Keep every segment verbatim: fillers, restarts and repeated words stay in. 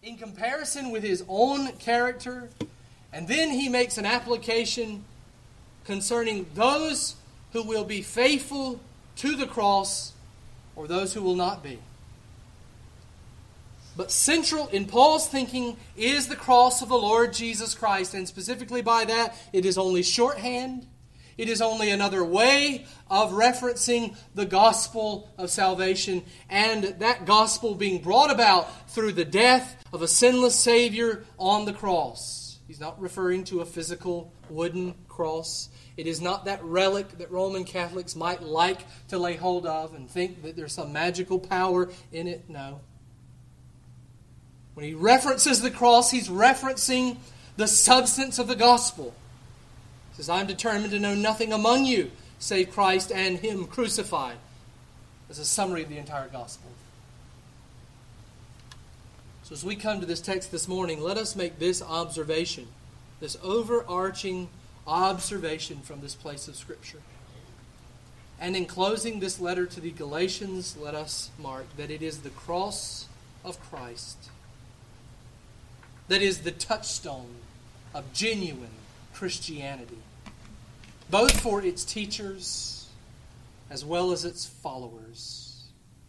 in comparison with his own character, and then he makes an application concerning those who will be faithful to the cross or those who will not be. But central in Paul's thinking is the cross of the Lord Jesus Christ, and specifically by that, it is only shorthand. It is only another way of referencing the gospel of salvation, and that gospel being brought about through the death of a sinless Savior on the cross. He's not referring to a physical wooden cross. It is not that relic that Roman Catholics might like to lay hold of and think that there's some magical power in it. No. When he references the cross, he's referencing the substance of the gospel. He says, I'm determined to know nothing among you save Christ and Him crucified. That's a summary of the entire gospel. So as we come to this text this morning, let us make this observation, this overarching observation from this place of Scripture. And in closing this letter to the Galatians, let us mark that it is the cross of Christ that is the touchstone of genuine Christianity, both for its teachers as well as its followers.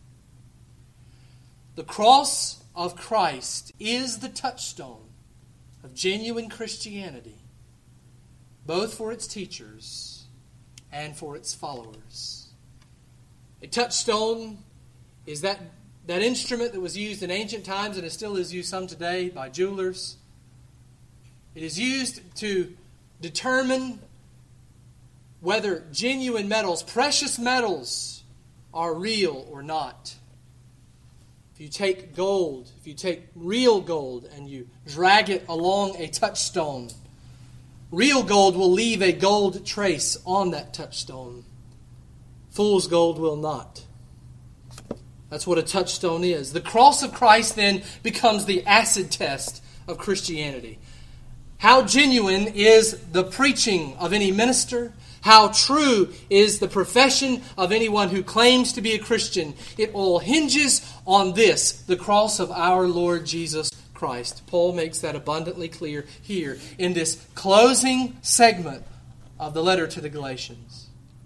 The cross of Christ is the touchstone of genuine Christianity, both for its teachers and for its followers. A touchstone is that That instrument that was used in ancient times and it still is used some today by jewelers. It is used to determine whether genuine metals, precious metals, are real or not. If you take gold, if you take real gold and you drag it along a touchstone, real gold will leave a gold trace on that touchstone. Fool's gold will not. That's what a touchstone is. The cross of Christ then becomes the acid test of Christianity. How genuine is the preaching of any minister? How true is the profession of anyone who claims to be a Christian? It all hinges on this, the cross of our Lord Jesus Christ. Paul makes that abundantly clear here in this closing segment of the letter to the Galatians.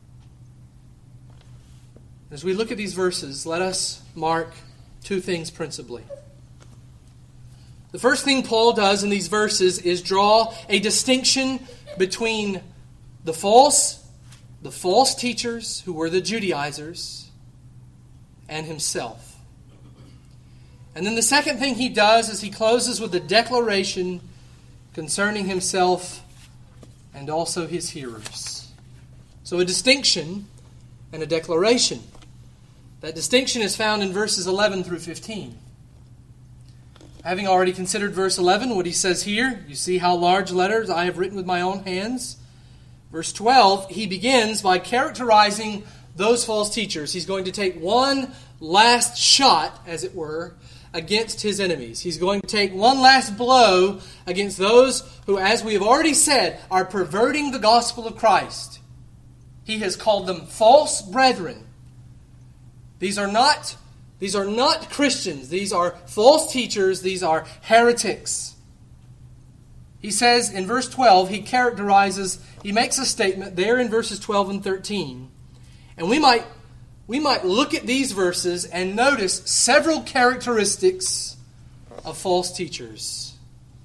As we look at these verses, let us mark two things principally. The first thing Paul does in these verses is draw a distinction between the false, the false teachers who were the Judaizers, and himself. And then the second thing he does is he closes with a declaration concerning himself and also his hearers. So a distinction and a declaration. That distinction is found in verses eleven through fifteen. Having already considered verse eleven, what he says here, you see how large letters I have written with my own hands. Verse twelve, he begins by characterizing those false teachers. He's going to take one last shot, as it were, against his enemies. He's going to take one last blow against those who, as we have already said, are perverting the gospel of Christ. He has called them false brethren. These are not, these are not Christians. These are false teachers. These are heretics. He says in verse twelve, he characterizes, he makes a statement there in verses twelve and thirteen. And we might, we might look at these verses and notice several characteristics of false teachers.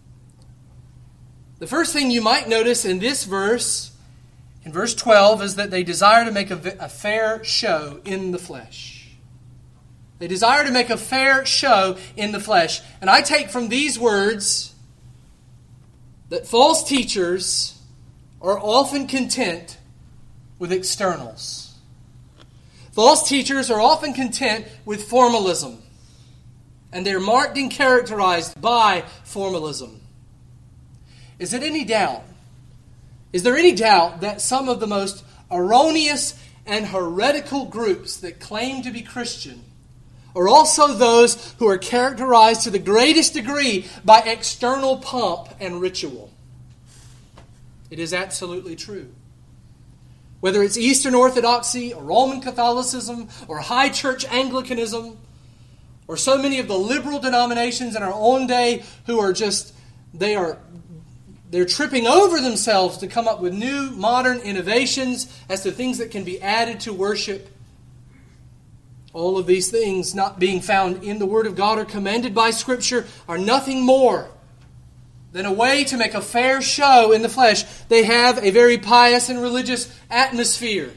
The first thing you might notice in this verse, in verse twelve, is that they desire to make a, a fair show in the flesh. They desire to make a fair show in the flesh. And I take from these words that false teachers are often content with externals. False teachers are often content with formalism. And they're marked and characterized by formalism. Is it any doubt? Is there any doubt that some of the most erroneous and heretical groups that claim to be Christian are also those who are characterized to the greatest degree by external pomp and ritual? It is absolutely true. Whether it's Eastern Orthodoxy or Roman Catholicism or High Church Anglicanism or so many of the liberal denominations in our own day who are just, they are, they're tripping over themselves to come up with new modern innovations as to things that can be added to worship. All of these things not being found in the Word of God or commended by Scripture are nothing more than a way to make a fair show in the flesh. They have a very pious and religious atmosphere.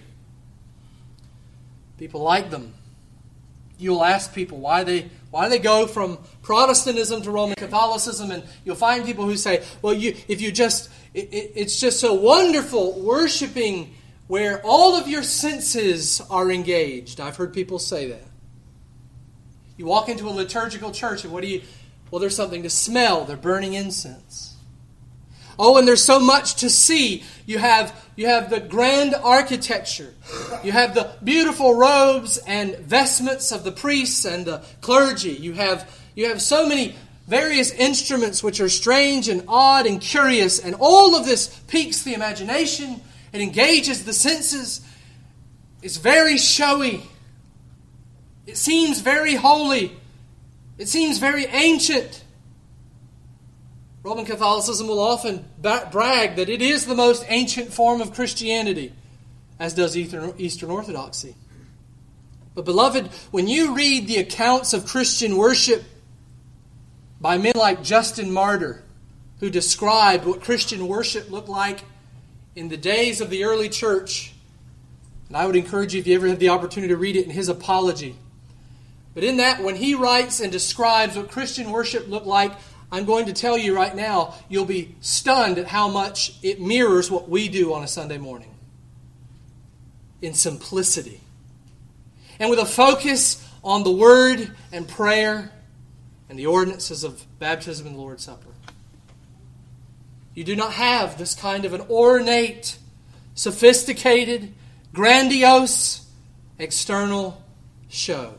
People like them. You'll ask people why they why they go from Protestantism to Roman Catholicism, and you'll find people who say, well, you, if you just, it, it, it's just so wonderful worshiping where all of your senses are engaged. I've heard people say that. You walk into a liturgical church, and what do you, well, there's something to smell. They're burning incense. Oh, and there's so much to see. You have you have the grand architecture. You have the beautiful robes and vestments of the priests and the clergy. You have you have so many various instruments which are strange and odd and curious, and all of this piques the imagination. It engages the senses. It's very showy. It seems very holy. It seems very ancient. Roman Catholicism will often brag that it is the most ancient form of Christianity, as does Eastern Orthodoxy. But beloved, when you read the accounts of Christian worship by men like Justin Martyr, who described what Christian worship looked like in the days of the early church, and I would encourage you, if you ever have the opportunity, to read it in his Apology. But in that, when he writes and describes what Christian worship looked like, I'm going to tell you right now, you'll be stunned at how much it mirrors what we do on a Sunday morning. In simplicity. And with a focus on the Word and prayer and the ordinances of baptism and the Lord's Supper. You do not have this kind of an ornate, sophisticated, grandiose, external show.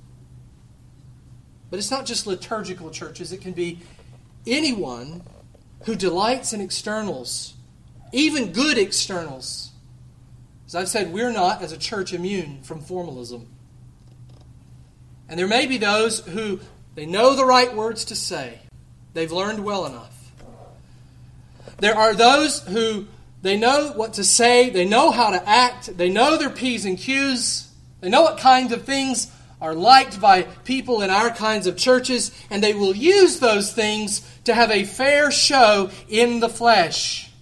But it's not just liturgical churches. It can be anyone who delights in externals, even good externals. As I've said, we're not, as a church, immune from formalism. And there may be those who, they know the right words to say. They've learned well enough. There are those who, they know what to say, they know how to act, they know their P's and Q's, they know what kinds of things are liked by people in our kinds of churches, and they will use those things to have a fair show in the flesh.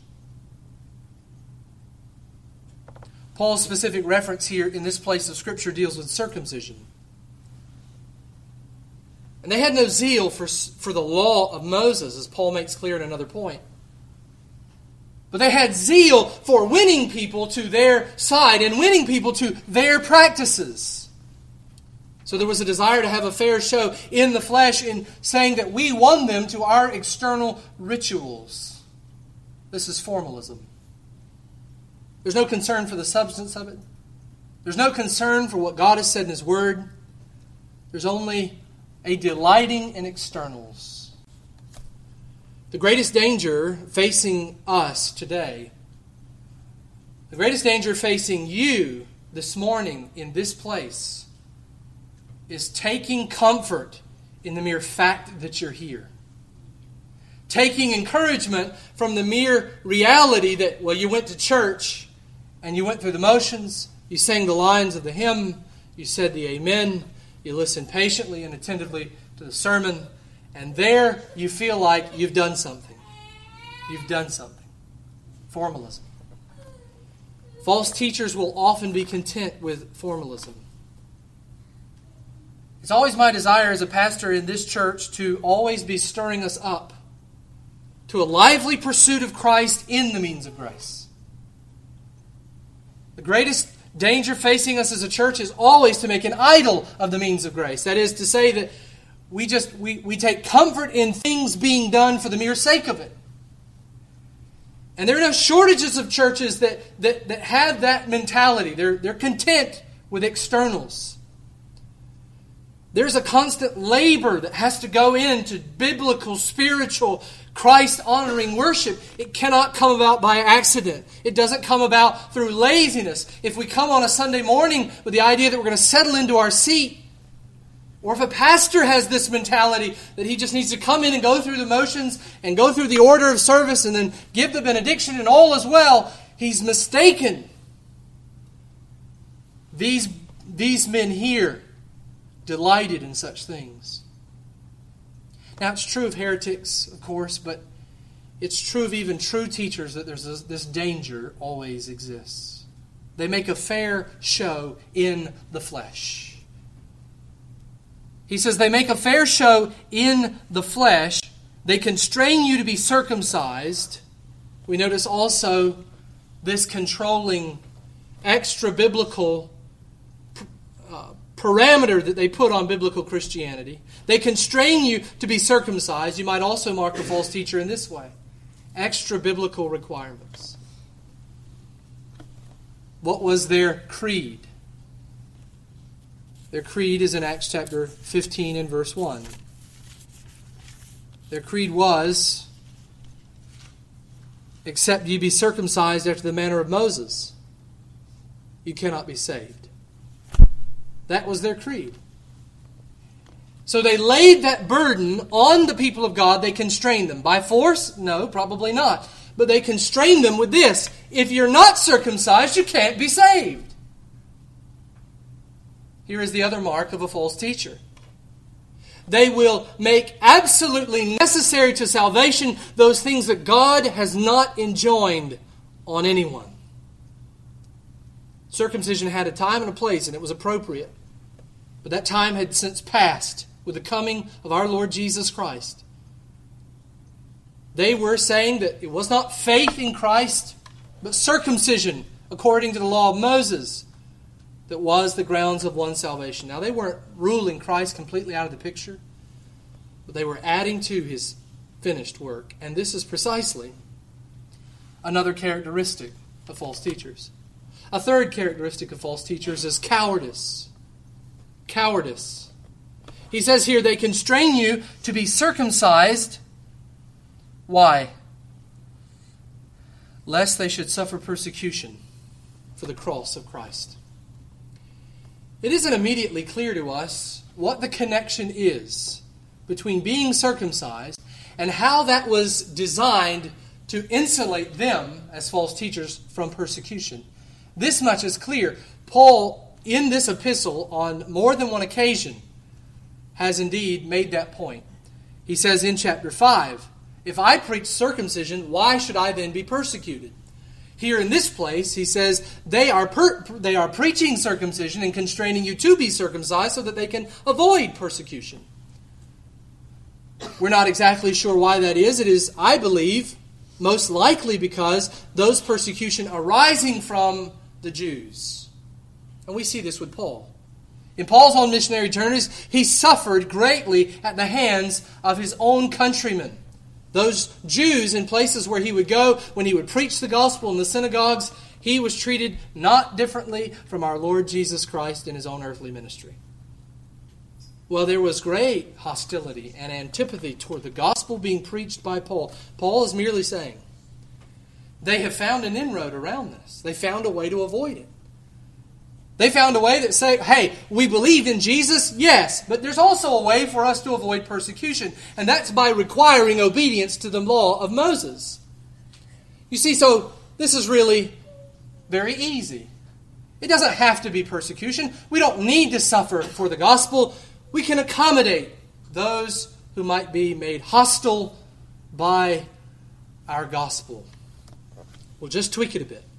Paul's specific reference here in this place of Scripture deals with circumcision. And they had no zeal for, for the law of Moses, as Paul makes clear in another point. But they had zeal for winning people to their side and winning people to their practices. So there was a desire to have a fair show in the flesh in saying that we won them to our external rituals. This is formalism. There's no concern for the substance of it. There's no concern for what God has said in His Word. There's only a delighting in externals. The greatest danger facing us today, the greatest danger facing you this morning in this place, is taking comfort in the mere fact that you're here. Taking encouragement from the mere reality that, well, you went to church and you went through the motions, you sang the lines of the hymn, you said the amen, you listened patiently and attentively to the sermon, and there you feel like you've done something. You've done something. Formalism. False teachers will often be content with formalism. It's always my desire as a pastor in this church to always be stirring us up to a lively pursuit of Christ in the means of grace. The greatest danger facing us as a church is always to make an idol of the means of grace. That is to say that we just we, we take comfort in things being done for the mere sake of it. And there are no shortages of churches that, that, that have that mentality. They're, they're content with externals. There's a constant labor that has to go into biblical, spiritual, Christ-honoring worship. It cannot come about by accident. It doesn't come about through laziness. If we come on a Sunday morning with the idea that we're going to settle into our seat, Or if a pastor has this mentality that he just needs to come in and go through the motions and go through the order of service and then give the benediction and all is well, he's mistaken. These, these men here delighted in such things. Now, it's true of heretics, of course, but it's true of even true teachers that there's this, this danger always exists. They make a fair show in the flesh. He says they make a fair show in the flesh. They constrain you to be circumcised. We notice also this controlling extra-biblical uh, parameter that they put on biblical Christianity. They constrain you to be circumcised. You might also mark a false teacher in this way. Extra-biblical requirements. What was their creed? Their creed is in Acts chapter fifteen and verse one. Their creed was, except ye be circumcised after the manner of Moses, you cannot be saved. That was their creed. So they laid that burden on the people of God. They constrained them. By force? No, probably not. But they constrained them with this. If you're not circumcised, you can't be saved. Here is the other mark of a false teacher. They will make absolutely necessary to salvation those things that God has not enjoined on anyone. Circumcision had a time and a place, and it was appropriate. But that time had since passed with the coming of our Lord Jesus Christ. They were saying that it was not faith in Christ, but circumcision, according to the law of Moses, that was the grounds of one's salvation. Now, they weren't ruling Christ completely out of the picture, but they were adding to His finished work. And this is precisely another characteristic of false teachers. A third characteristic of false teachers is cowardice. Cowardice. He says here, they constrain you to be circumcised. Why? Lest they should suffer persecution for the cross of Christ. It isn't immediately clear to us what the connection is between being circumcised and how that was designed to insulate them, as false teachers, from persecution. This much is clear. Paul, in this epistle, on more than one occasion, has indeed made that point. He says in chapter five, if I preach circumcision, why should I then be persecuted? Here in this place, he says, they are per- they are preaching circumcision and constraining you to be circumcised so that they can avoid persecution. We're not exactly sure why that is. It is, I believe, most likely because those persecution arising from the Jews. And we see this with Paul. In Paul's own missionary journeys, he suffered greatly at the hands of his own countrymen. Those Jews in places where he would go, when he would preach the gospel in the synagogues, he was treated not differently from our Lord Jesus Christ in his own earthly ministry. Well, there was great hostility and antipathy toward the gospel being preached by Paul. Paul is merely saying, they have found an inroad around this. They found a way to avoid it. They found a way that say, hey, we believe in Jesus, yes, but there's also a way for us to avoid persecution, and that's by requiring obedience to the law of Moses. You see, so this is really very easy. It doesn't have to be persecution. We don't need to suffer for the gospel. We can accommodate those who might be made hostile by our gospel. We'll just tweak it a bit.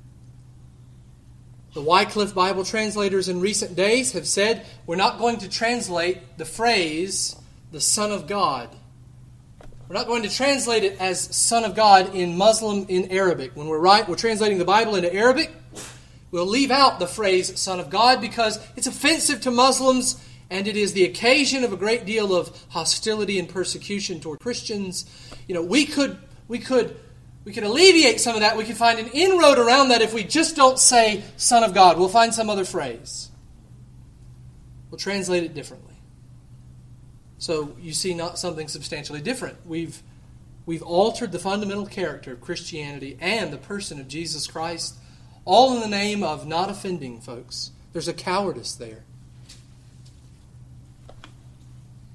The Wycliffe Bible translators in recent days have said we're not going to translate the phrase, the Son of God. We're not going to translate it as Son of God in Muslim, in Arabic. When we're right, we're translating the Bible into Arabic, we'll leave out the phrase Son of God because it's offensive to Muslims and it is the occasion of a great deal of hostility and persecution toward Christians. You know, we could we could We can alleviate some of that. We can find an inroad around that if we just don't say Son of God. We'll find some other phrase. We'll translate it differently. So you see not something substantially different. We've, we've altered the fundamental character of Christianity and the person of Jesus Christ, all in the name of not offending folks. There's a cowardice there.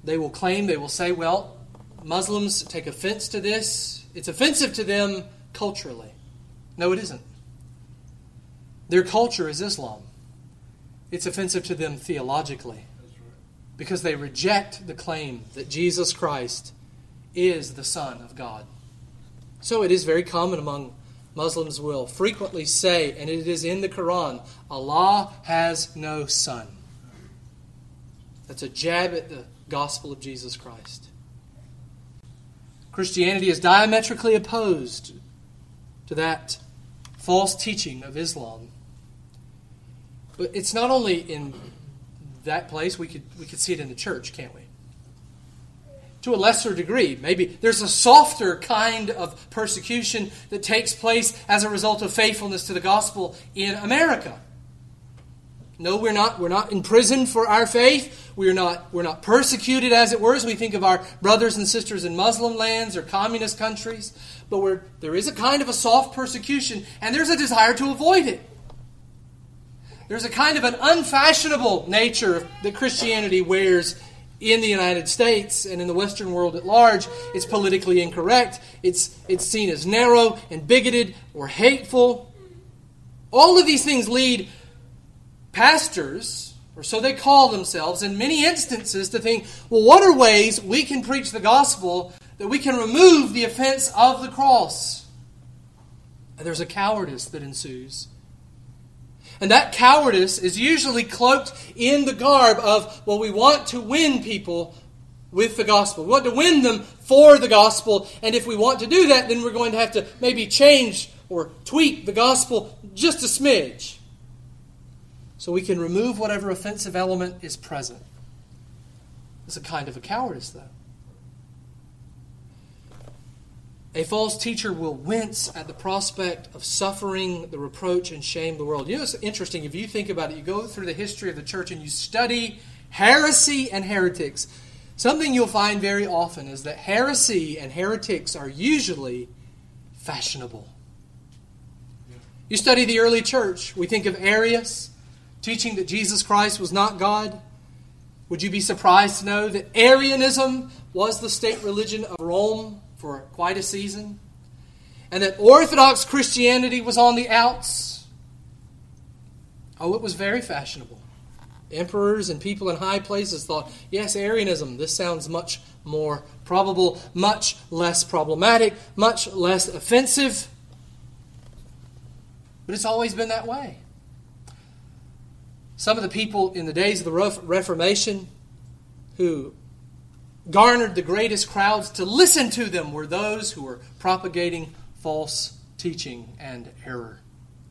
they will claim, they will say, well, Muslims take offense to this. It's offensive to them culturally. No, it isn't. Their culture is Islam. It's offensive to them theologically because they reject the claim that Jesus Christ is the Son of God. So it is very common among Muslims will frequently say, and it is in the Quran, Allah has no son. That's a jab at the gospel of Jesus Christ. Christianity is diametrically opposed to that false teaching of Islam. But it's not only in that place, we could we could see it in the church, can't we? To a lesser degree, maybe there's a softer kind of persecution that takes place as a result of faithfulness to the gospel in America. No, we're not we're not imprisoned for our faith. We're not we're not persecuted, as it were, as we think of our brothers and sisters in Muslim lands or communist countries. But we're, there is a kind of a soft persecution, and there's a desire to avoid it. There's a kind of an unfashionable nature that Christianity wears in the United States and in the Western world at large. It's politically incorrect. It's, it's seen as narrow and bigoted or hateful. All of these things lead pastors, or so they call themselves, in many instances to think, well, what are ways we can preach the gospel that we can remove the offense of the cross? And there's a cowardice that ensues. And that cowardice is usually cloaked in the garb of, well, we want to win people with the gospel. We want to win them for the gospel. And if we want to do that, then we're going to have to maybe change or tweak the gospel just a smidge, so we can remove whatever offensive element is present. It's a kind of a cowardice, though. A false teacher will wince at the prospect of suffering the reproach and shame of the world. You know, it's interesting, if you think about it, you go through the history of the church and you study heresy and heretics. Something you'll find very often is that heresy and heretics are usually fashionable. You study the early church. We think of Arius, teaching that Jesus Christ was not God. Would you be surprised to know that Arianism was the state religion of Rome for quite a season? And that Orthodox Christianity was on the outs? Oh, it was very fashionable. Emperors and people in high places thought, yes, Arianism, this sounds much more probable, much less problematic, much less offensive. But it's always been that way. Some of the people in the days of the Reformation who garnered the greatest crowds to listen to them were those who were propagating false teaching and error.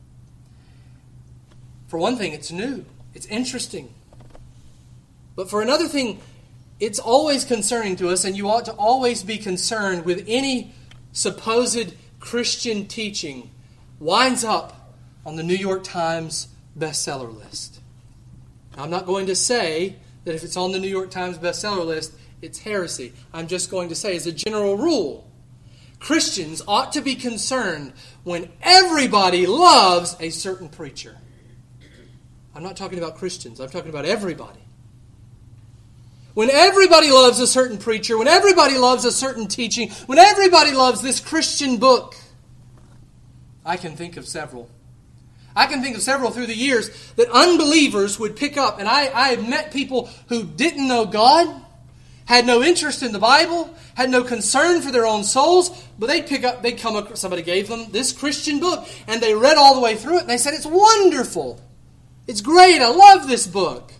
For one thing, it's new. It's interesting. But for another thing, it's always concerning to us, and you ought to always be concerned with any supposed Christian teaching winds up on the New York Times bestseller list. Now, I'm not going to say that if it's on the New York Times bestseller list, it's heresy. I'm just going to say, as a general rule, Christians ought to be concerned when everybody loves a certain preacher. I'm not talking about Christians. I'm talking about everybody. When everybody loves a certain preacher, when everybody loves a certain teaching, when everybody loves this Christian book, I can think of several. I can think of several through the years that unbelievers would pick up. And I, I have met people who didn't know God, had no interest in the Bible, had no concern for their own souls, but they'd pick up, they'd come across, somebody gave them this Christian book, and they read all the way through it, and they said, it's wonderful. It's great. I love this book.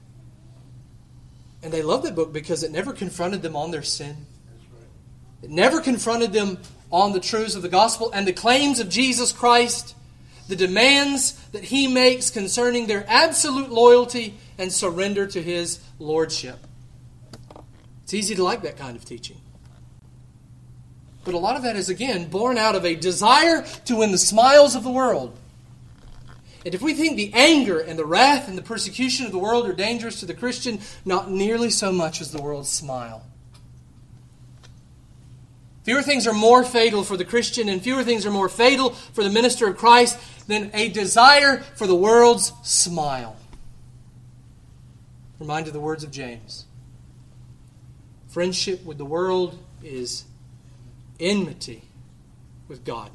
And they loved that book because it never confronted them on their sin. It never confronted them on the truths of the gospel and the claims of Jesus Christ, the demands that He makes concerning their absolute loyalty and surrender to His lordship. It's easy to like that kind of teaching. But a lot of that is, again, born out of a desire to win the smiles of the world. And if we think the anger and the wrath and the persecution of the world are dangerous to the Christian, not nearly so much as the world's smile. Fewer things are more fatal for the Christian, and fewer things are more fatal for the minister of Christ than a desire for the world's smile. Reminded of the words of James. Friendship with the world is enmity with God.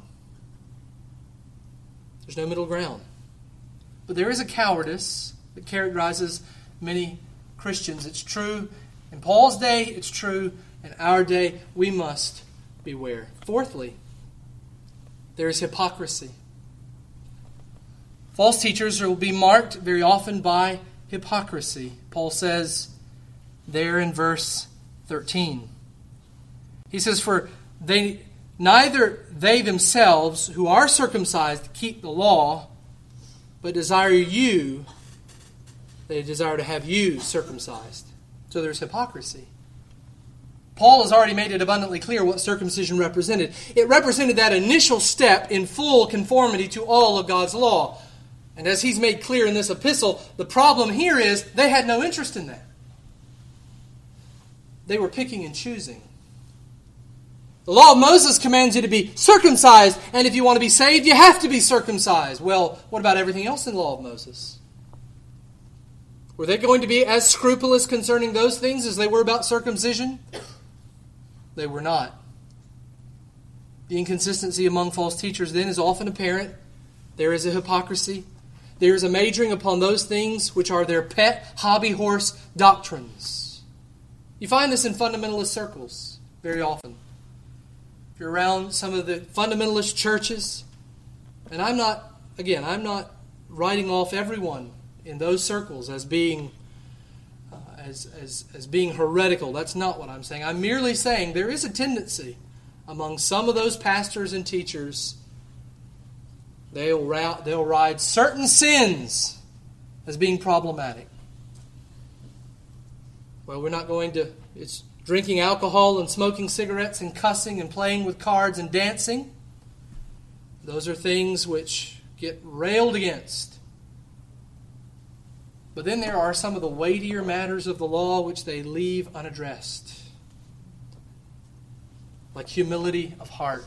There's no middle ground. But there is a cowardice that characterizes many Christians. It's true in Paul's day, it's true in our day. We must beware. Fourthly, there is hypocrisy. False teachers will be marked very often by hypocrisy. Paul says there in verse thirteen. He says, "For they neither they themselves who are circumcised keep the law, but desire you, they desire to have you circumcised." So there's hypocrisy. Paul has already made it abundantly clear what circumcision represented. It represented that initial step in full conformity to all of God's law. And as he's made clear in this epistle, the problem here is they had no interest in that. They were picking and choosing. The law of Moses commands you to be circumcised, and if you want to be saved, you have to be circumcised. Well, what about everything else in the law of Moses? Were they going to be as scrupulous concerning those things as they were about circumcision? They were not. The inconsistency among false teachers then is often apparent. There is a hypocrisy. There is a majoring upon those things which are their pet hobby horse doctrines. You find this in fundamentalist circles very often. If you're around some of the fundamentalist churches, and I'm not, again, I'm not writing off everyone in those circles as being uh, as, as, as being heretical. That's not what I'm saying. I'm merely saying there is a tendency among some of those pastors and teachers. They'll, ra- they'll ride certain sins as being problematic. Well, we're not going to... It's drinking alcohol and smoking cigarettes and cussing and playing with cards and dancing. Those are things which get railed against. But then there are some of the weightier matters of the law which they leave unaddressed. Like humility of heart.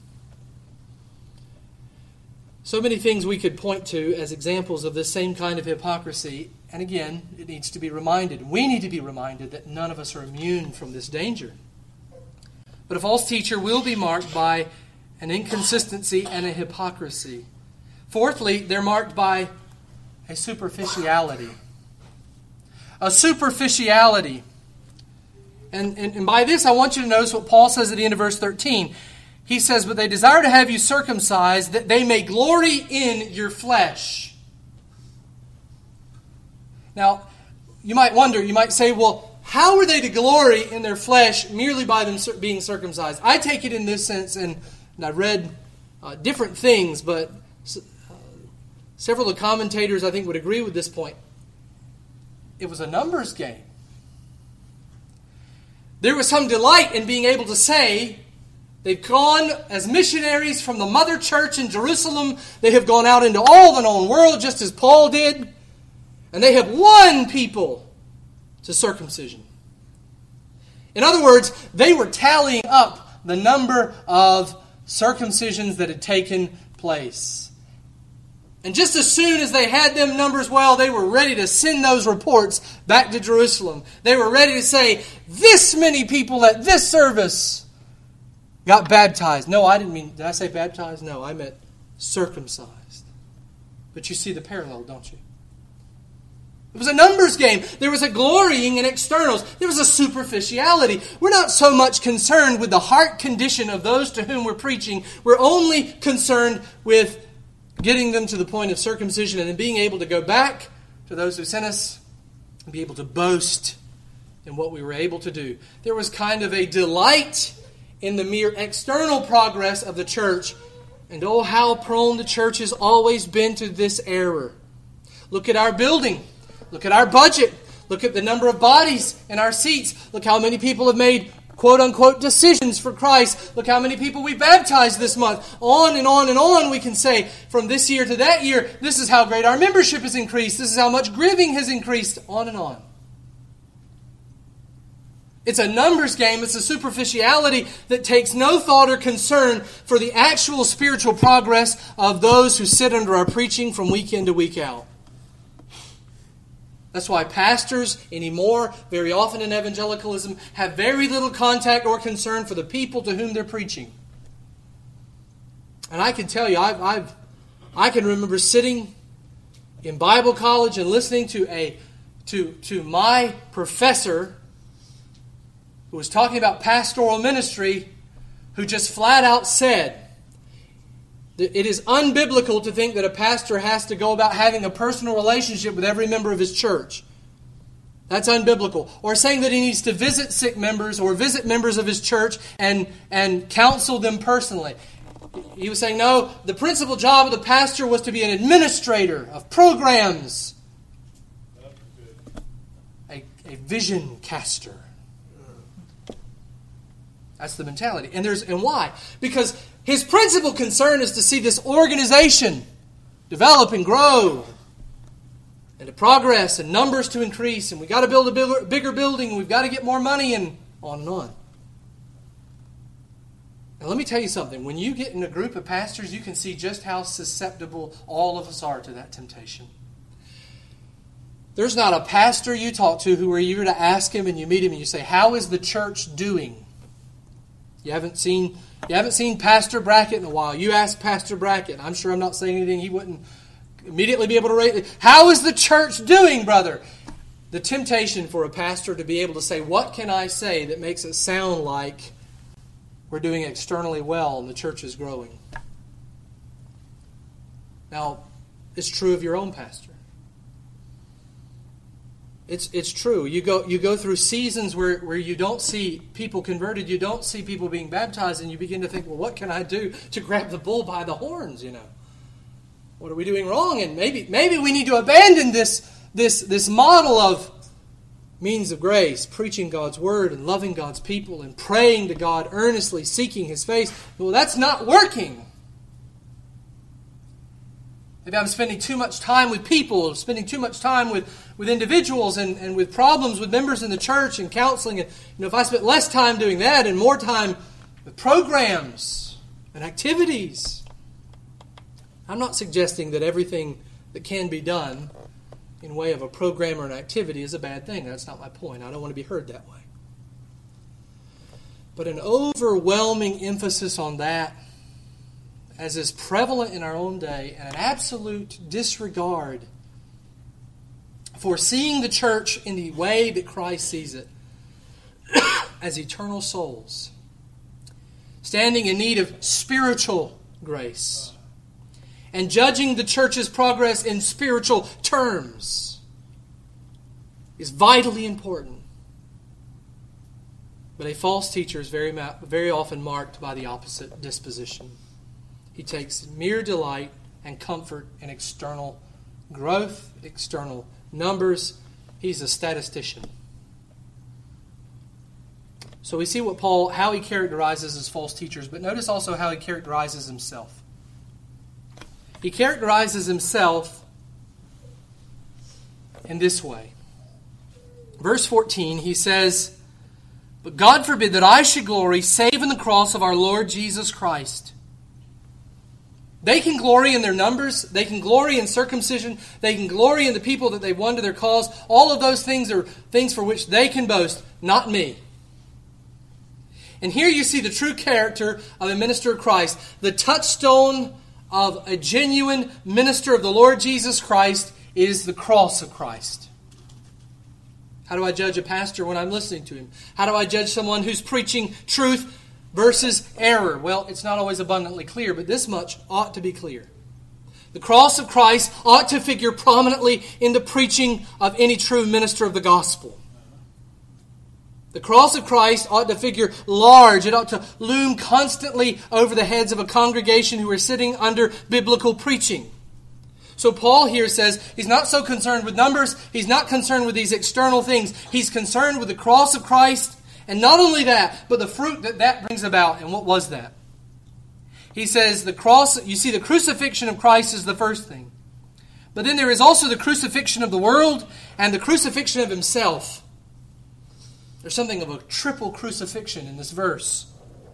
So many things we could point to as examples of this same kind of hypocrisy. And again, it needs to be reminded. We need to be reminded that none of us are immune from this danger. But a false teacher will be marked by an inconsistency and a hypocrisy. Fourthly, they're marked by a superficiality. A superficiality. And, and, and by this, I want you to notice what Paul says at the end of verse thirteen. He says, "But they desire to have you circumcised, that they may glory in your flesh." Now, you might wonder, you might say, well, how are they to glory in their flesh merely by them being circumcised? I take it in this sense, and, and I've read uh, different things, but uh, several of the commentators, I think, would agree with this point. It was a numbers game. There was some delight in being able to say, they've gone as missionaries from the mother church in Jerusalem. They have gone out into all the known world, just as Paul did. And they have won people to circumcision. In other words, they were tallying up the number of circumcisions that had taken place. And just as soon as they had them numbers well, they were ready to send those reports back to Jerusalem. They were ready to say, this many people at this service got baptized. No, I didn't mean, did I say baptized? No, I meant circumcised. But you see the parallel, don't you? It was a numbers game. There was a glorying in externals. There was a superficiality. We're not so much concerned with the heart condition of those to whom we're preaching. We're only concerned with getting them to the point of circumcision and then being able to go back to those who sent us and be able to boast in what we were able to do. There was kind of a delight in the mere external progress of the church. And oh, how prone the church has always been to this error. Look at our building. Look at our budget. Look at the number of bodies in our seats. Look how many people have made quote-unquote decisions for Christ. Look how many people we baptized this month. On and on and on we can say from this year to that year, this is how great our membership has increased. This is how much giving has increased. On and on. It's a numbers game. It's a superficiality that takes no thought or concern for the actual spiritual progress of those who sit under our preaching from week in to week out. That's why pastors anymore, very often in evangelicalism, have very little contact or concern for the people to whom they're preaching. And I can tell you, I've, I've, I can remember sitting in Bible college and listening to a to, to my professor who was talking about pastoral ministry, who just flat out said, it is unbiblical to think that a pastor has to go about having a personal relationship with every member of his church. That's unbiblical. Or saying that he needs to visit sick members or visit members of his church and, and counsel them personally. He was saying, no, the principal job of the pastor was to be an administrator of programs. A, a vision caster. That's the mentality. And there's and why? Because his principal concern is to see this organization develop and grow, and to progress, and numbers to increase, and we've got to build a bigger, bigger building, and we've got to get more money, and on and on. Now let me tell you something. When you get in a group of pastors, you can see just how susceptible all of us are to that temptation. There's not a pastor you talk to who are eager to ask him, and you meet him, and you say, how is the church doing? You haven't seen you haven't seen Pastor Brackett in a while. You ask Pastor Brackett. I'm sure I'm not saying anything he wouldn't immediately be able to rate. How is the church doing, brother? The temptation for a pastor to be able to say, what can I say that makes it sound like we're doing externally well and the church is growing? Now, it's true of your own pastor. It's it's true. You go you go through seasons where, where you don't see people converted, you don't see people being baptized, and you begin to think, well, what can I do to grab the bull by the horns, you know? What are we doing wrong? And maybe maybe we need to abandon this this this model of means of grace, preaching God's word and loving God's people and praying to God earnestly, seeking His face. Well, that's not working. Maybe I'm spending too much time with people, spending too much time with, with individuals and, and with problems with members in the church and counseling. And, you know, if I spent less time doing that and more time with programs and activities. I'm not suggesting that everything that can be done in way of a program or an activity is a bad thing. That's not my point. I don't want to be heard that way. But an overwhelming emphasis on that, as is prevalent in our own day, and an absolute disregard for seeing the church in the way that Christ sees it, as eternal souls, standing in need of spiritual grace, and judging the church's progress in spiritual terms, is vitally important. But a false teacher is very, very often marked by the opposite disposition. He takes mere delight and comfort in external growth, external numbers. He's a statistician. So we see what Paul, how he characterizes his false teachers, but notice also how he characterizes himself. He characterizes himself in this way. Verse fourteen, he says, "But God forbid that I should glory save in the cross of our Lord Jesus Christ." They can glory in their numbers. They can glory in circumcision. They can glory in the people that they've won to their cause. All of those things are things for which they can boast, not me. And here you see the true character of a minister of Christ. The touchstone of a genuine minister of the Lord Jesus Christ is the cross of Christ. How do I judge a pastor when I'm listening to him? How do I judge someone who's preaching truth versus error? Well, it's not always abundantly clear, but this much ought to be clear. The cross of Christ ought to figure prominently in the preaching of any true minister of the gospel. The cross of Christ ought to figure large. It ought to loom constantly over the heads of a congregation who are sitting under biblical preaching. So Paul here says he's not so concerned with numbers. He's not concerned with these external things. He's concerned with the cross of Christ. And not only that, but the fruit that that brings about. And what was that? He says the cross, you see, the crucifixion of Christ is the first thing. But then there is also the crucifixion of the world and the crucifixion of himself. There's something of a triple crucifixion in this verse.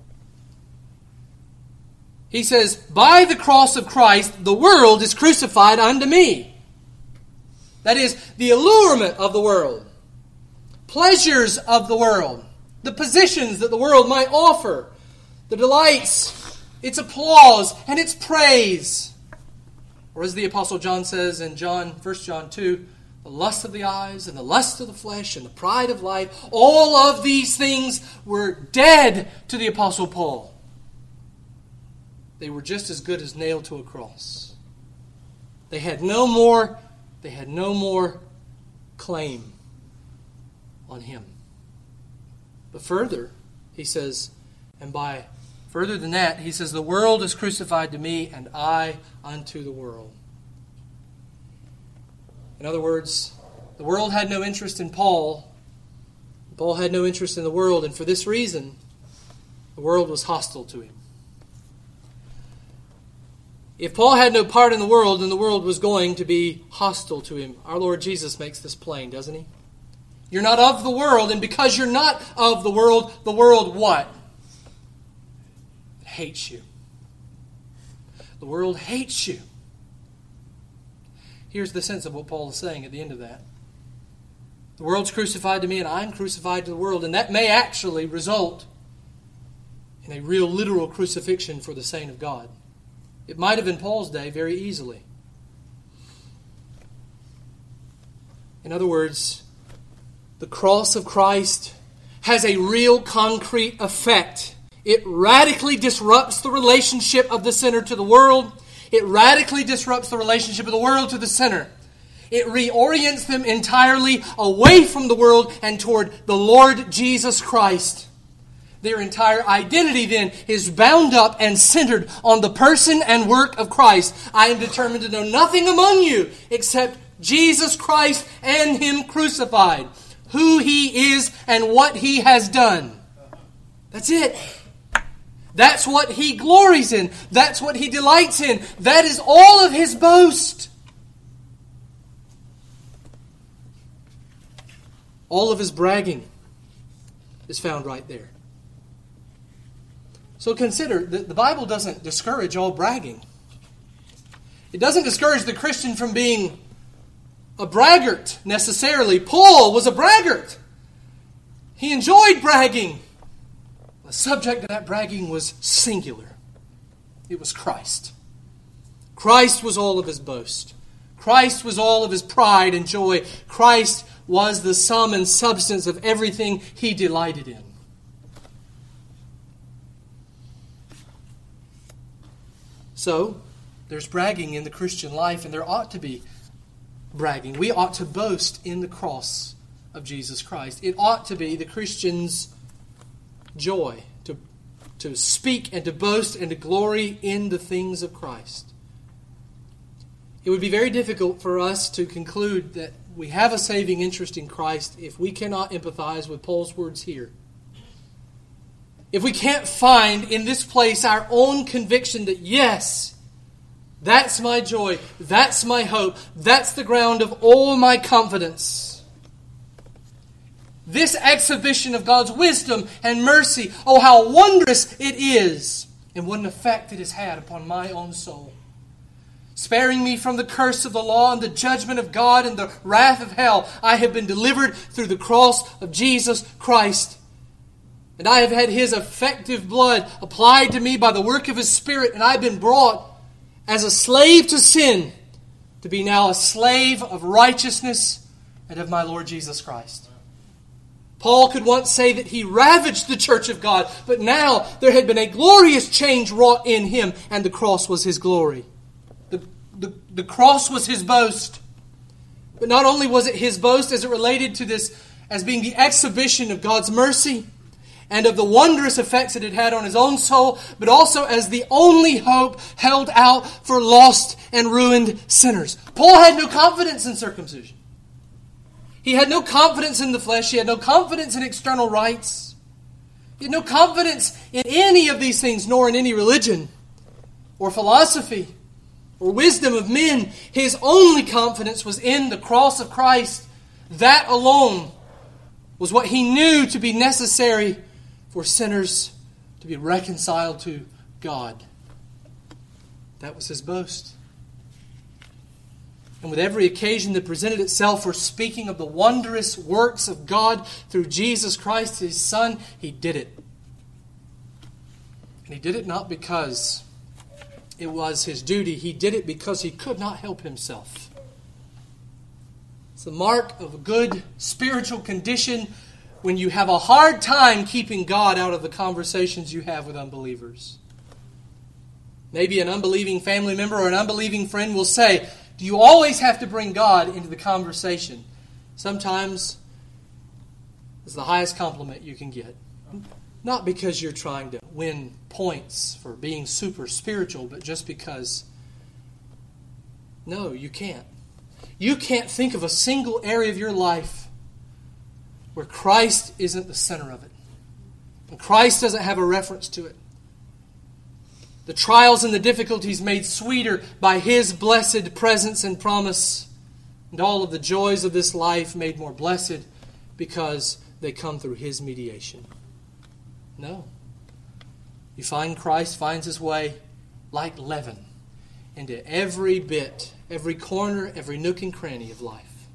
He says, by the cross of Christ, the world is crucified unto me. That is, the allurement of the world, pleasures of the world, the positions that the world might offer, the delights, its applause, and its praise. Or as the Apostle John says in John, First John two, the lust of the eyes and the lust of the flesh and the pride of life, all of these things were dead to the Apostle Paul. They were just as good as nailed to a cross. They had no more, they had no more claim on him. But further, he says, and by further than that, he says, the world is crucified to me, and I unto the world. In other words, the world had no interest in Paul. Paul had no interest in the world, and for this reason, the world was hostile to him. If Paul had no part in the world, then the world was going to be hostile to him. Our Lord Jesus makes this plain, doesn't he? You're not of the world, and because you're not of the world, the world what? It hates you. The world hates you. Here's the sense of what Paul is saying at the end of that. The world's crucified to me, and I'm crucified to the world, and that may actually result in a real literal crucifixion for the saint of God. It might have in Paul's day very easily. In other words, the cross of Christ has a real concrete effect. It radically disrupts the relationship of the sinner to the world. It radically disrupts the relationship of the world to the sinner. It reorients them entirely away from the world and toward the Lord Jesus Christ. Their entire identity then is bound up and centered on the person and work of Christ. I am determined to know nothing among you except Jesus Christ and Him crucified, who He is and what He has done. That's it. That's what He glories in. That's what He delights in. That is all of His boast. All of His bragging is found right there. So consider that the Bible doesn't discourage all bragging. It doesn't discourage the Christian from being a braggart necessarily. Paul was a braggart. He enjoyed bragging. The subject of that bragging was singular. It was Christ. Christ was all of his boast. Christ was all of his pride and joy. Christ was the sum and substance of everything he delighted in. So, there's bragging in the Christian life, and there ought to be bragging. We ought to boast in the cross of Jesus Christ. It ought to be the Christian's joy to, to speak and to boast and to glory in the things of Christ. It would be very difficult for us to conclude that we have a saving interest in Christ if we cannot empathize with Paul's words here. If we can't find in this place our own conviction that yes, that's my joy, that's my hope, that's the ground of all my confidence. This exhibition of God's wisdom and mercy, oh how wondrous it is, and what an effect it has had upon my own soul. Sparing me from the curse of the law and the judgment of God and the wrath of hell, I have been delivered through the cross of Jesus Christ. And I have had His effective blood applied to me by the work of His Spirit, and I've been brought as a slave to sin to be now a slave of righteousness and of my Lord Jesus Christ. Paul could once say that he ravaged the church of God, but now there had been a glorious change wrought in him, and the cross was his glory. The, the, the cross was his boast. But not only was it his boast as it related to this as being the exhibition of God's mercy and of the wondrous effects it had had on his own soul, but also as the only hope held out for lost and ruined sinners. Paul had no confidence in circumcision. He had no confidence in the flesh. He had no confidence in external rites. He had no confidence in any of these things, nor in any religion or philosophy or wisdom of men. His only confidence was in the cross of Christ. That alone was what he knew to be necessary for sinners to be reconciled to God. That was his boast. And with every occasion that presented itself for speaking of the wondrous works of God through Jesus Christ, His Son, He did it. And He did it not because it was His duty. He did it because He could not help Himself. It's the mark of a good spiritual condition when you have a hard time keeping God out of the conversations you have with unbelievers. Maybe an unbelieving family member or an unbelieving friend will say, do you always have to bring God into the conversation? Sometimes it's the highest compliment you can get. Not because you're trying to win points for being super spiritual, but just because, no, you can't. You can't think of a single area of your life where Christ isn't the center of it. And Christ doesn't have a reference to it. The trials and the difficulties made sweeter by His blessed presence and promise, and all of the joys of this life made more blessed because they come through His mediation. No. You find Christ finds His way like leaven into every bit, every corner, every nook and cranny of life.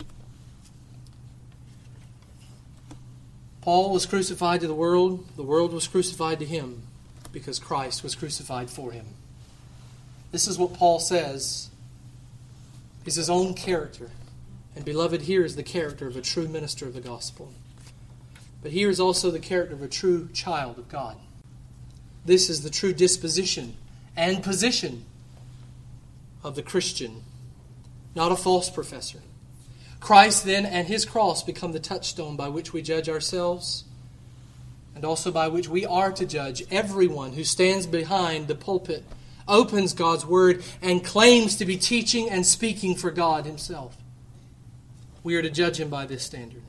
Paul was crucified to the world. The world was crucified to him because Christ was crucified for him. This is what Paul says is his own character. And beloved, here is the character of a true minister of the gospel. But here is also the character of a true child of God. This is the true disposition and position of the Christian, not a false professor. Christ then and His cross become the touchstone by which we judge ourselves and also by which we are to judge everyone who stands behind the pulpit, opens God's Word, and claims to be teaching and speaking for God Himself. We are to judge him by this standard.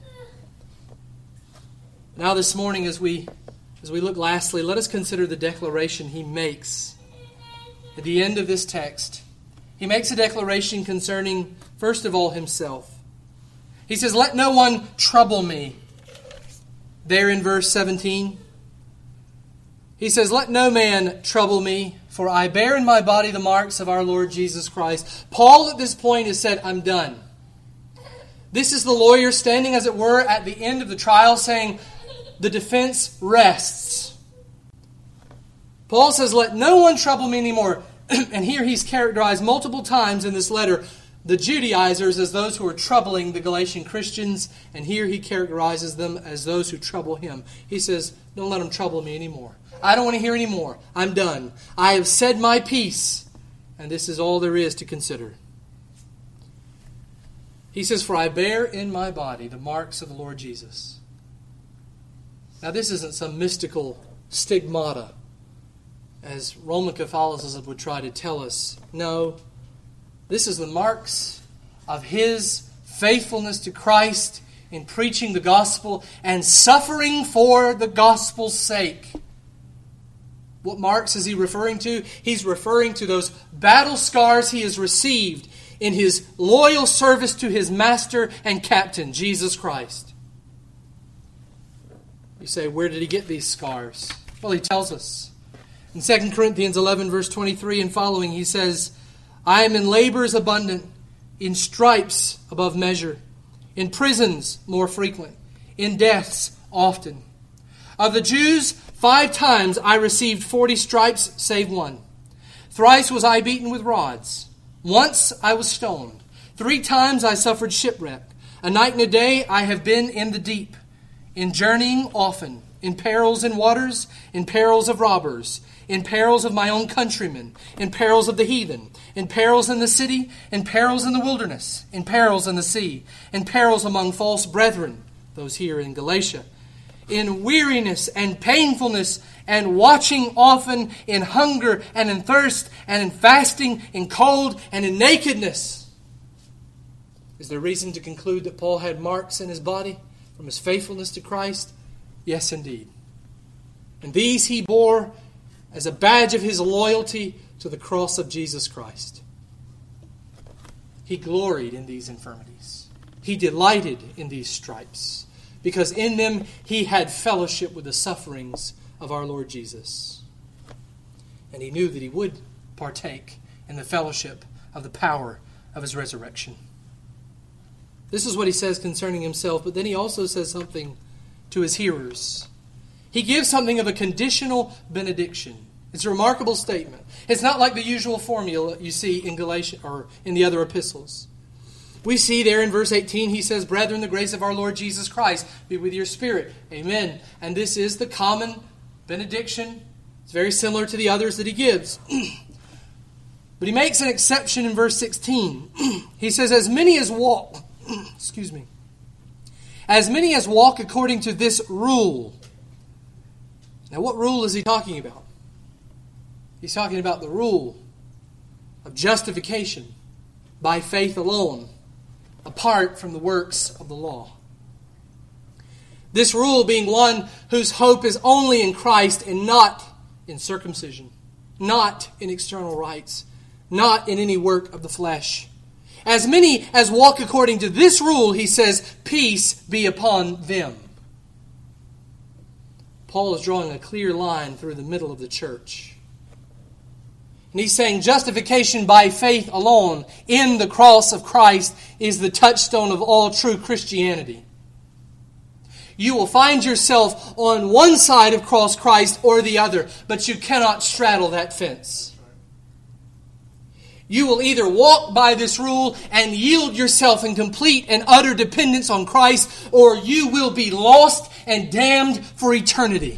Now this morning, as we as we look lastly, let us consider the declaration he makes at the end of this text. He makes a declaration concerning, first of all, himself. He says, "Let no one trouble me." There in verse seventeen. He says, "Let no man trouble me, for I bear in my body the marks of our Lord Jesus Christ." Paul at this point has said, I'm done. This is the lawyer standing, as it were, at the end of the trial saying, the defense rests. Paul says, let no one trouble me anymore. And here he's characterized multiple times in this letter the Judaizers as those who are troubling the Galatian Christians. And here he characterizes them as those who trouble him. He says, don't let them trouble me anymore. I don't want to hear any more. I'm done. I have said my piece. And this is all there is to consider. He says, for I bear in my body the marks of the Lord Jesus. Now this isn't some mystical stigmata, as Roman Catholicism would try to tell us. No, this is the marks of his faithfulness to Christ in preaching the gospel and suffering for the gospel's sake. What marks is he referring to? He's referring to those battle scars he has received in his loyal service to his master and captain, Jesus Christ. You say, where did he get these scars? Well, he tells us. In Second Corinthians eleven, verse twenty-three and following, he says, I am in labors abundant, in stripes above measure, in prisons more frequent, in deaths often. Of the Jews, five times I received forty stripes, save one. Thrice was I beaten with rods. Once I was stoned. Three times I suffered shipwreck. A night and a day I have been in the deep, in journeying often, in perils in waters, in perils of robbers, in perils of my own countrymen, in perils of the heathen, in perils in the city, in perils in the wilderness, in perils in the sea, in perils among false brethren, those here in Galatia, in weariness and painfulness, and watching often, in hunger and in thirst, and in fasting, in cold and in nakedness. Is there reason to conclude that Paul had marks in his body from his faithfulness to Christ? Yes, indeed. And these he bore as a badge of his loyalty to the cross of Jesus Christ. He gloried in these infirmities. He delighted in these stripes, because in them he had fellowship with the sufferings of our Lord Jesus. And he knew that he would partake in the fellowship of the power of his resurrection. This is what he says concerning himself, but then he also says something to his hearers. He gives something of a conditional benediction. It's a remarkable statement. It's not like the usual formula you see in Galatians or in the other epistles. We see there in verse eighteen, he says, "Brethren, the grace of our Lord Jesus Christ be with your spirit." Amen. And this is the common benediction. It's very similar to the others that he gives. But he makes an exception in verse sixteen. He says, "As many as walk, excuse me, as many as walk according to this rule." Now, what rule is he talking about? He's talking about the rule of justification by faith alone, apart from the works of the law. This rule being one whose hope is only in Christ and not in circumcision, not in external rites, not in any work of the flesh. As many as walk according to this rule, he says, peace be upon them. Paul is drawing a clear line through the middle of the church. And he's saying justification by faith alone in the cross of Christ is the touchstone of all true Christianity. You will find yourself on one side of cross Christ or the other, but you cannot straddle that fence. You will either walk by this rule and yield yourself in complete and utter dependence on Christ, or you will be lost and damned for eternity.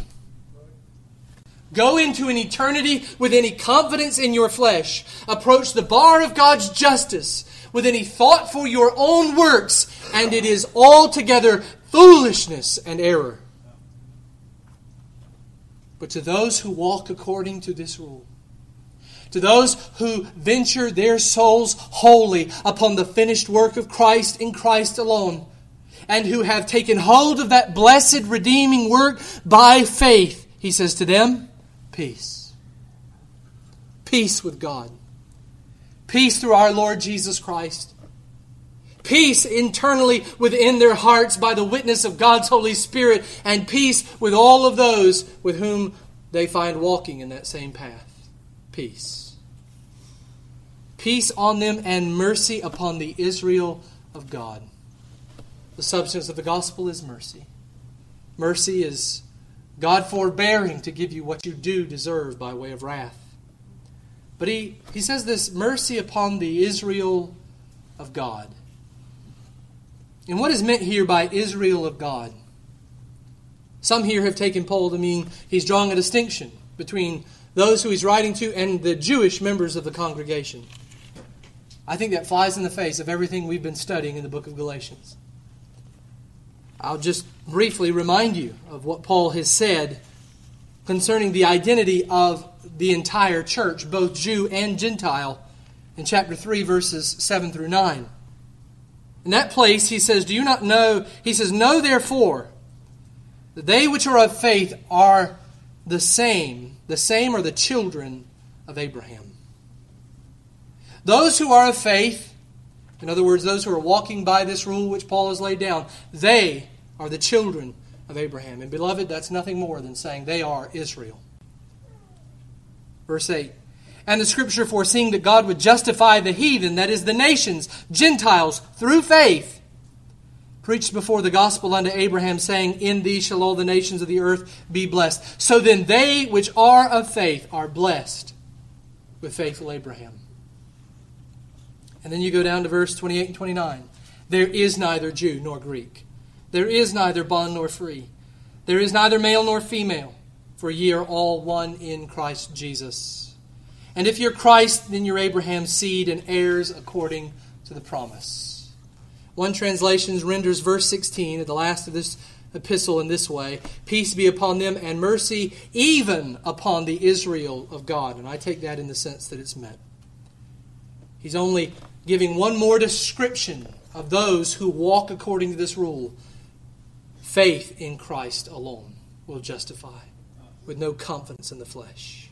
Go into an eternity with any confidence in your flesh. Approach the bar of God's justice with any thought for your own works, and it is altogether foolishness and error. But to those who walk according to this rule, to those who venture their souls wholly upon the finished work of Christ in Christ alone, and who have taken hold of that blessed redeeming work by faith, he says to them, peace. Peace with God. Peace through our Lord Jesus Christ. Peace internally within their hearts by the witness of God's Holy Spirit, and peace with all of those with whom they find walking in that same path. Peace. Peace on them and mercy upon the Israel of God. The substance of the gospel is mercy. Mercy is God forbearing to give you what you do deserve by way of wrath. But he, he says this, mercy upon the Israel of God. And what is meant here by Israel of God? Some here have taken Paul to mean he's drawing a distinction between those who he's writing to and the Jewish members of the congregation. I think that flies in the face of everything we've been studying in the book of Galatians. I'll just briefly remind you of what Paul has said concerning the identity of the entire church, both Jew and Gentile, in chapter three, verses seven through nine. In that place, he says, do you not know? He says, know therefore that they which are of faith are the same. The same are the children of Abraham. Those who are of faith, in other words, those who are walking by this rule which Paul has laid down, they are the children of Abraham. And beloved, that's nothing more than saying they are Israel. Verse eight. And the Scripture foreseeing that God would justify the heathen, that is the nations, Gentiles, through faith, preached before the gospel unto Abraham, saying, in thee shall all the nations of the earth be blessed. So then they which are of faith are blessed with faithful Abraham. And then you go down to verse twenty-eight and twenty-nine. There is neither Jew nor Greek. There is neither bond nor free. There is neither male nor female. For ye are all one in Christ Jesus. And if you're Christ, then you're Abraham's seed and heirs according to the promise. One translation renders verse sixteen at the last of this epistle in this way. Peace be upon them and mercy even upon the Israel of God. And I take that in the sense that it's meant. He's only giving one more description of those who walk according to this rule. Faith in Christ alone will justify, with no confidence in the flesh.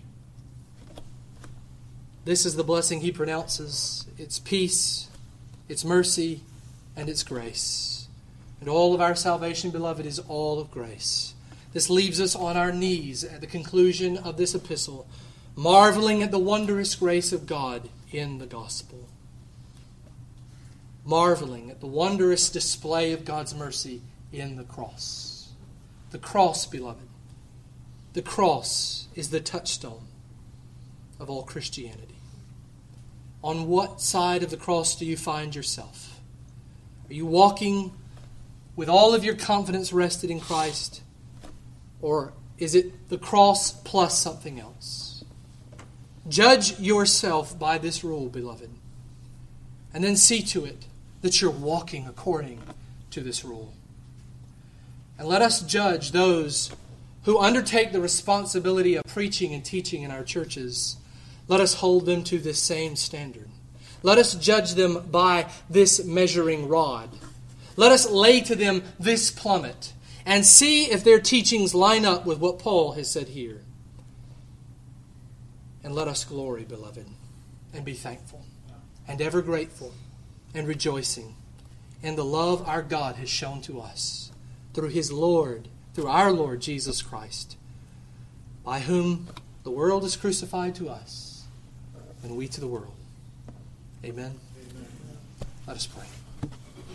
This is the blessing he pronounces. It's peace, it's mercy, and it's grace. And all of our salvation, beloved, is all of grace. This leaves us on our knees at the conclusion of this epistle, marveling at the wondrous grace of God in the gospel. marveling at the wondrous display of God's mercy in the cross. The cross, beloved, the cross is the touchstone of all Christianity. On what side of the cross do you find yourself? Are you walking with all of your confidence rested in Christ? Or is it the cross plus something else? Judge yourself by this rule, beloved. And then see to it that you're walking according to this rule. And let us judge those who undertake the responsibility of preaching and teaching in our churches. Let us hold them to this same standard. Let us judge them by this measuring rod. Let us lay to them this plummet and see if their teachings line up with what Paul has said here. And let us glory, beloved, and be thankful and ever grateful and rejoicing in the love our God has shown to us through His Lord, through our Lord Jesus Christ, by whom the world is crucified to us and we to the world. Amen. Amen. Let us pray.